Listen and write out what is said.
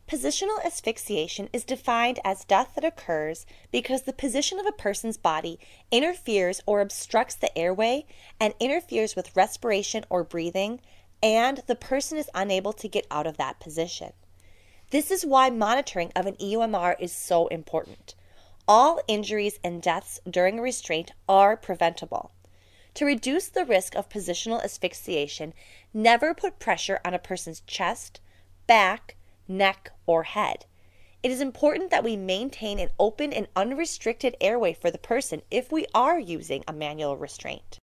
Positional asphyxiation is defined as death that occurs because the position of a person's body interferes or obstructs the airway and interferes with respiration or breathing, and the person is unable to get out of that position. This is why monitoring of an EUMR is so important. All injuries and deaths during a restraint are preventable. To reduce the risk of positional asphyxiation, never put pressure on a person's chest, back, neck, or head. It is important that we maintain an open and unrestricted airway for the person if we are using a manual restraint.